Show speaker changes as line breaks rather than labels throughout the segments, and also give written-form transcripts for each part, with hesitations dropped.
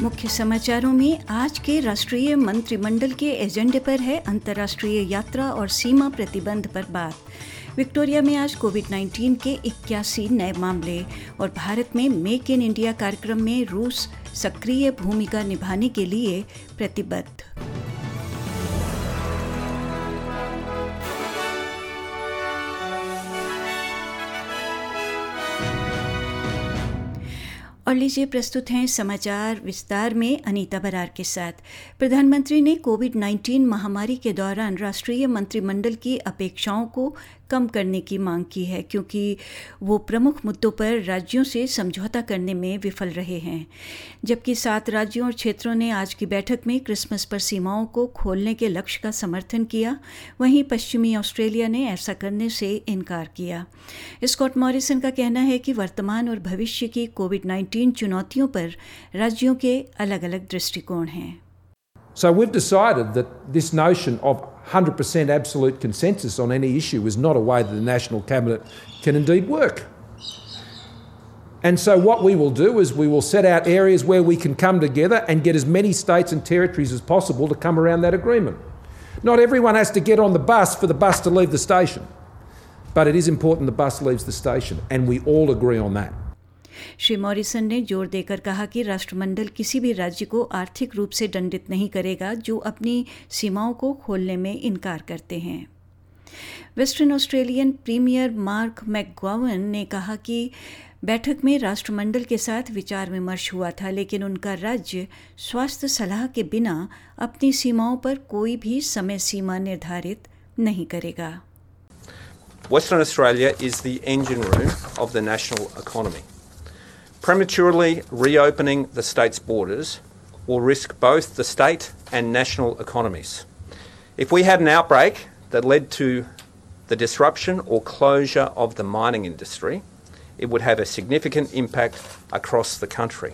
मुख्य समाचारों में आज के राष्ट्रीय मंत्रिमंडल के एजेंडे पर है अंतर्राष्ट्रीय यात्रा और सीमा प्रतिबंध पर बात। विक्टोरिया में आज कोविड-19 के 81 नए मामले और भारत में मेक इन इंडिया कार्यक्रम में रूस सक्रिय भूमिका निभाने के लिए प्रतिबद्ध। और लीजिए प्रस्तुत हैं समाचार विस्तार में अनीता बरार के साथ। प्रधानमंत्री ने कोविड-19 महामारी के दौरान राष्ट्रीय मंत्रिमंडल की अपेक्षाओं को कम करने की मांग की है, क्योंकि वो प्रमुख मुद्दों पर राज्यों से समझौता करने में विफल रहे हैं। जबकि 7 राज्यों और क्षेत्रों ने आज की बैठक में क्रिसमस पर सीमाओं को खोलने के लक्ष्य का समर्थन किया, वहीं पश्चिमी ऑस्ट्रेलिया ने ऐसा करने से इनकार किया। स्कॉट मॉरिसन का कहना है कि वर्तमान और भविष्य की कोविड-19 चुनौतियों पर राज्यों के अलग-अलग दृष्टिकोण हैं।
So we've decided that this notion of 100% absolute consensus on any issue is not a way that the National Cabinet can indeed work. And so what we will do is we will set out areas where we can come together and get as many states and territories as possible to come around that agreement. Not everyone has to get on the bus for the bus to leave the station, but it is important the bus leaves the station, and we all agree on that.
Shri Morrison ने जोर देकर कहा कि राष्ट्रमंडल किसी भी राज्य को आर्थिक रूप से दंडित नहीं करेगा जो अपनी सीमाओं को खोलने में इनकार करते हैं। Western Australian premier Mark McGowan ने कहा कि बैठक में राष्ट्रमंडल के साथ विचार विमर्श हुआ था, लेकिन उनका राज्य स्वास्थ्य सलाह के बिना अपनी सीमाओं पर कोई भी समय सीमा निर्धारित नहीं करेगा।
Western Australia is the engine room of the national economy. Prematurely reopening the state's borders will risk both the state and national economies. If we had an outbreak that led to the disruption or closure of the mining industry, it would have a significant impact across the country.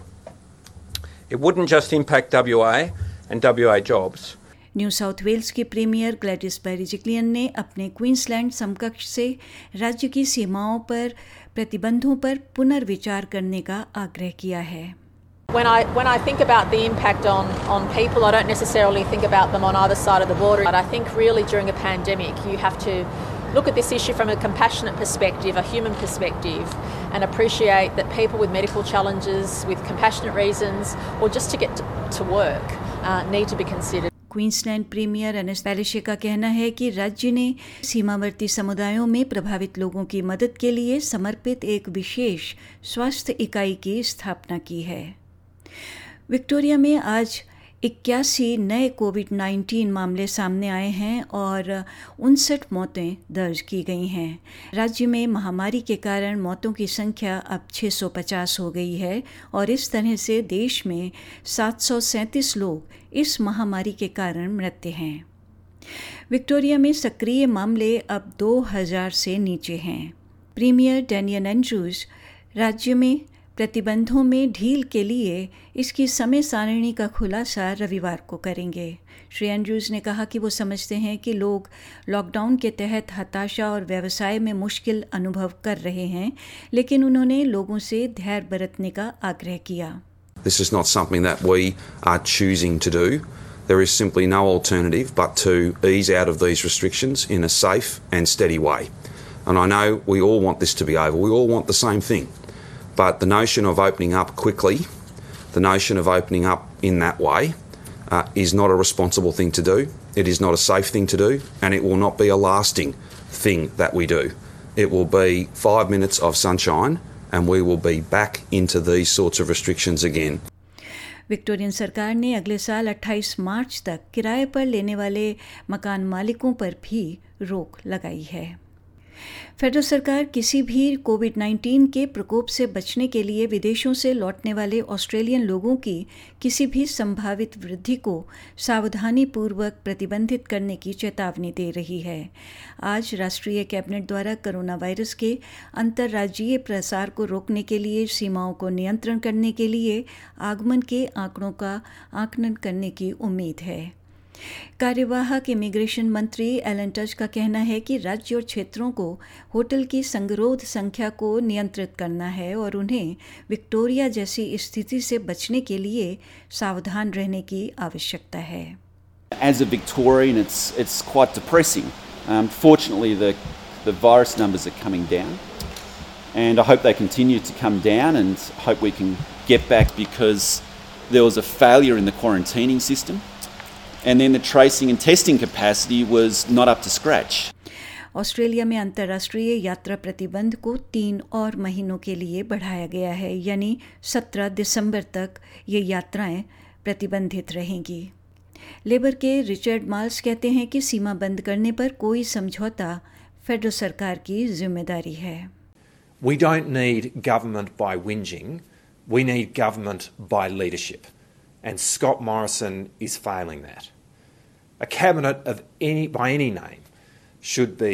It wouldn't just impact WA and WA jobs.
New South Wales की premier Gladys Berejiklian ने अपने Queensland समकक्ष से राज्य की सीमाओं पर प्रतिबंधों पर पुनर्विचार करने का आग्रह किया है।
When I think about the impact on people, I don't necessarily think about them on either side of the border. But I think really during a pandemic, you have to look at this issue from a compassionate perspective, a human perspective, and appreciate that people with medical challenges, with compassionate reasons, or just to get to work, need to be considered.
Queensland premier Annastacia Palaszczuk का कहना है कि राज्य ने सीमावर्ती समुदायों में प्रभावित लोगों की मदद के लिए समर्पित एक विशेष स्वास्थ्य इकाई की स्थापना की है। विक्टोरिया में आज 81 नए कोविड-19 मामले सामने आए हैं और 59 मौतें दर्ज की गई हैं। राज्य में महामारी के कारण मौतों की संख्या अब 650 हो गई है और इस तरह से देश में 737 लोग इस महामारी के कारण मृत हैं। विक्टोरिया में सक्रिय मामले अब 2000 से नीचे हैं। प्रीमियर डैनियल एंड्रूज राज्य में प्रतिबंधों में ढील के लिए इसकी समय सारिणी का खुलासा रविवार को करेंगे। श्री एंड्रूज ने कहा कि वो समझते हैं कि लोग लॉकडाउन के तहत हताशा और व्यवसाय में मुश्किल अनुभव कर रहे हैं, लेकिन उन्होंने लोगों से धैर्य बरतने का आग्रह किया।
This is not something that we are choosing to do. There is simply no alternative but to ease out of these restrictions in a safe and steady way. And I know we all want this to be over. We all want the same thing. But the notion of opening up quickly, the notion of opening up in that way, is not a responsible thing to do. It is not a safe thing to do, and it will not be a lasting thing that we do. It will be 5 minutes of sunshine, and we will be back into these sorts of restrictions again.
Victorian सरकार ने अगले साल 28 मार्च तक किराए पर लेने वाले मकान मालिकों पर भी रोक लगाई है। फेडरल सरकार किसी भी कोविड-19 के प्रकोप से बचने के लिए विदेशों से लौटने वाले ऑस्ट्रेलियन लोगों की किसी भी संभावित वृद्धि को सावधानीपूर्वक प्रतिबंधित करने की चेतावनी दे रही है। आज राष्ट्रीय कैबिनेट द्वारा कोरोना वायरस के अंतर्राज्यीय प्रसार को रोकने के लिए सीमाओं को नियंत्रण करने के लिए आगमन के आंकड़ों का आकलन करने की उम्मीद है। कार्यवाहक इमिग्रेशन मंत्री एलन टच का कहना है कि राज्य और क्षेत्रों को होटल की संगरोध संख्या को नियंत्रित करना है और उन्हें विक्टोरिया जैसी स्थिति से बचने के लिए सावधान रहने की आवश्यकता है।
As a Victorian, it's quite depressing. Fortunately, the virus numbers are coming down, and I hope they continue to come down, and hope we can get back, because there was a failure in the quarantining system, and then the tracing and testing capacity was not up to scratch.
Australia में अंतर्राष्ट्रीय यात्रा प्रतिबंध को 3 और महीनों के लिए बढ़ाया गया है, यानी 17 दिसंबर तक ये यात्राएं प्रतिबंधित रहेंगी। लेबर के रिचर्ड मार्ल्स कहते हैं कि सीमा बंद करने पर कोई समझौता फेडरल सरकार की जिम्मेदारी है।
We don't need government by whinging, we need government by leadership, and Scott Morrison is failing that. A cabinet of by any name should be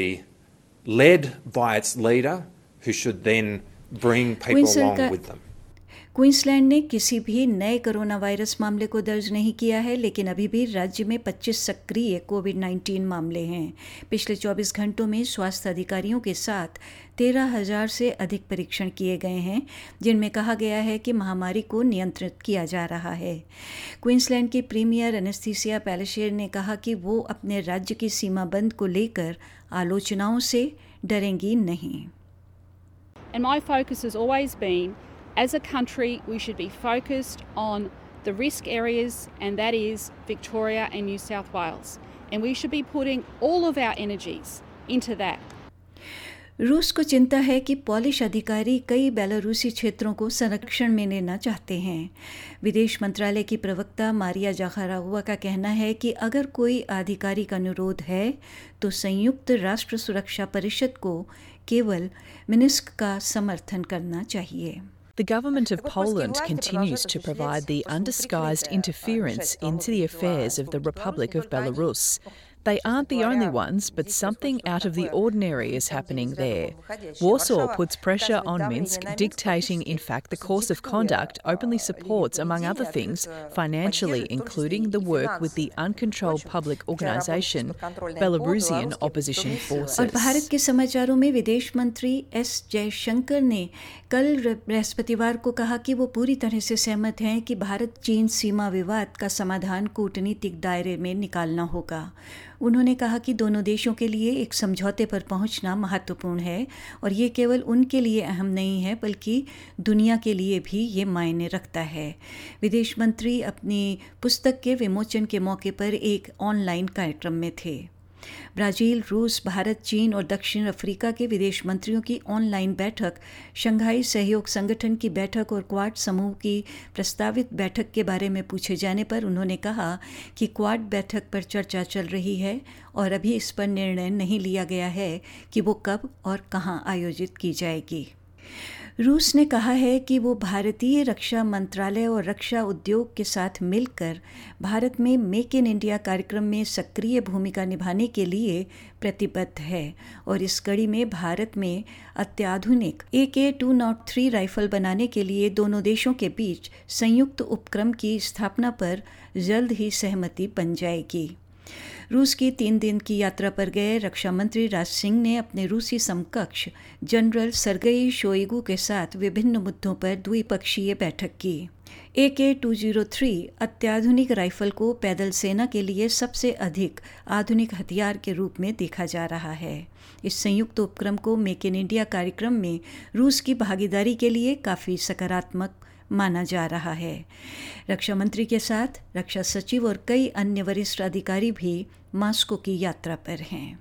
led by its leader, who should then bring people along with them.
Queensland ने किसी भी नए corona virus मामले को दर्ज नहीं किया है, लेकिन अभी भी राज्य में 25 सक्रिय कोविड-19 मामले हैं। पिछले 24 घंटों में स्वास्थ्य अधिकारियों के साथ 13,000 से अधिक परीक्षण किए गए हैं, जिनमें कहा गया है कि महामारी को नियंत्रित किया जा रहा है। क्वींसलैंड की प्रीमियर एनेस्थीसिया पैलेशियर ने कहा कि वो अपने राज्य की सीमा बंद को लेकर आलोचनाओं से डरेंगी नहीं।
And my focus has always been, as a country, we should be focused on the risk areas, and that is Victoria and New South Wales. And we should be putting all of our energies into that.
रूस को चिंता है कि Polish अधिकारी कई बेलारूसी क्षेत्रों को संरक्षण में लेना चाहते हैं। विदेश मंत्रालय की प्रवक्ता मारिया जाखारोवा का कहना है कि अगर कोई आधिकारिक अनुरोध है तो संयुक्त राष्ट्र सुरक्षा परिषद को केवल मिन्स्क का समर्थन करना चाहिए।
The government of Poland continues to provide the undisguised interference into the affairs of the Republic of Belarus. They aren't the only ones, but something out of the ordinary is happening there. Warsaw puts pressure on Minsk, dictating, in fact, the course of conduct, openly supports, among other things, financially, including the work with the uncontrolled public organisation, Belarusian opposition forces.
और भारत के समाचारों में विदेश मंत्री S Jaishankar ने कल बृहस्पतिवार को कहा कि वो पूरी तरह से सहमत हैं कि भारत चीन सीमा विवाद का समाधान कूटनीतिक दायरे में निकालना होगा। उन्होंने कहा कि दोनों देशों के लिए एक समझौते पर पहुंचना महत्वपूर्ण है और ये केवल उनके लिए अहम नहीं है, बल्कि दुनिया के लिए भी ये मायने रखता है। विदेश मंत्री अपनी पुस्तक के विमोचन के मौके पर एक ऑनलाइन कार्यक्रम में थे। ब्राज़ील, रूस, भारत, चीन और दक्षिण अफ्रीका के विदेश मंत्रियों की ऑनलाइन बैठक, शंघाई सहयोग संगठन की बैठक और क्वाड समूह की प्रस्तावित बैठक के बारे में पूछे जाने पर उन्होंने कहा कि क्वाड बैठक पर चर्चा चल रही है और अभी इस पर निर्णय नहीं लिया गया है कि वो कब और कहां आयोजित की जाएगी। रूस ने कहा है कि वो भारतीय रक्षा मंत्रालय और रक्षा उद्योग के साथ मिलकर भारत में मेक इन इंडिया कार्यक्रम में सक्रिय भूमिका निभाने के लिए प्रतिबद्ध है और इस कड़ी में भारत में अत्याधुनिक AK-203 राइफल बनाने के लिए दोनों देशों के बीच संयुक्त उपक्रम की स्थापना पर जल्द ही सहमति बन जाएगी। रूस की 3 दिन की यात्रा पर गए रक्षा मंत्री राज सिंह ने अपने रूसी समकक्ष जनरल सर्गेई शोइगु के साथ विभिन्न मुद्दों पर द्विपक्षीय बैठक की। AK-203 अत्याधुनिक राइफल को पैदल सेना के लिए सबसे अधिक आधुनिक हथियार के रूप में देखा जा रहा है। इस संयुक्त उपक्रम को मेक इन इंडिया कार्यक्रम में रूस की भागीदारी के लिए काफ़ी सकारात्मक माना जा रहा है। रक्षा मंत्री के साथ रक्षा सचिव और कई अन्य वरिष्ठ अधिकारी भी मास्को की यात्रा पर हैं।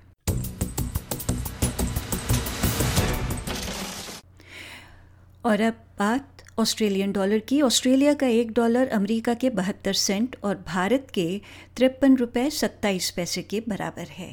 और अब बात ऑस्ट्रेलियन डॉलर की। ऑस्ट्रेलिया का $1 अमेरिका के 72 सेंट और भारत के 53 रुपये 27 पैसे के बराबर है।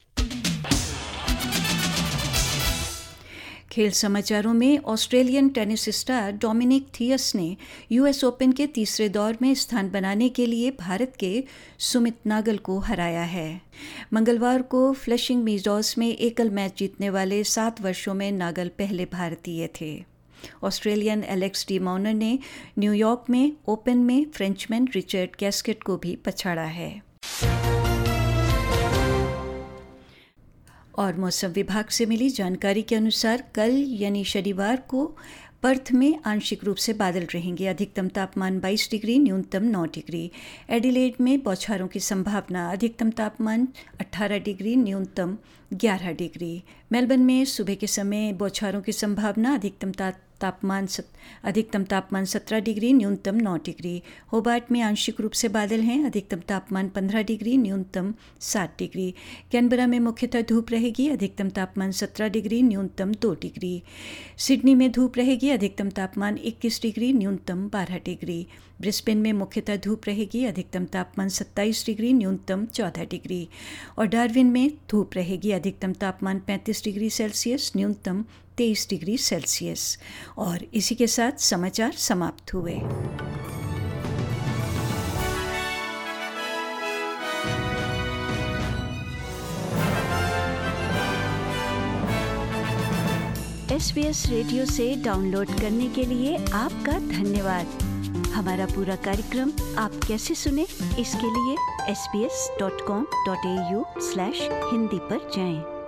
खेल समाचारों में Australian tennis star Dominic Thiem ने US ओपन के तीसरे दौर में स्थान बनाने के लिए भारत के सुमित नागल को हराया है। मंगलवार को फ्लशिंग मीडोज में एकल मैच जीतने वाले 7 वर्षों में नागल पहले भारतीय थे। ऑस्ट्रेलियन एलेक्स डी मॉनर ने न्यूयॉर्क में ओपन में फ्रेंचमैन रिचर्ड गैस्केट को भी पछाड़ा है। और मौसम विभाग से मिली जानकारी के अनुसार कल यानी शनिवार को पर्थ में आंशिक रूप से बादल रहेंगे। अधिकतम तापमान 22 डिग्री, न्यूनतम 9 डिग्री। एडिलेड में बौछारों की संभावना, अधिकतम तापमान 18 डिग्री, न्यूनतम 11 डिग्री। मेलबर्न में सुबह के समय बौछारों की संभावना, अधिकतम तापमान 17 डिग्री, न्यूनतम 9 डिग्री। होबार्ट में आंशिक रूप से बादल हैं, अधिकतम तापमान 15 डिग्री, न्यूनतम 7 डिग्री। कैनबरा में मुख्यतः धूप रहेगी, अधिकतम तापमान 17 डिग्री, न्यूनतम 2 डिग्री। सिडनी में धूप रहेगी, अधिकतम तापमान 21 डिग्री, न्यूनतम 12 डिग्री। ब्रिस्बेन में मुख्यतः धूप रहेगी, अधिकतम तापमान 27 डिग्री, न्यूनतम 14 डिग्री। और डार्विन में धूप रहेगी, अधिकतम तापमान 35 डिग्री सेल्सियस, न्यूनतम 23 डिग्री सेल्सियस। और इसी के साथ समाचार समाप्त हुए। SBS रेडियो से डाउनलोड करने के लिए आपका धन्यवाद। हमारा पूरा कार्यक्रम आप कैसे सुने, इसके लिए sbs.com.au/hindi पर जाएं।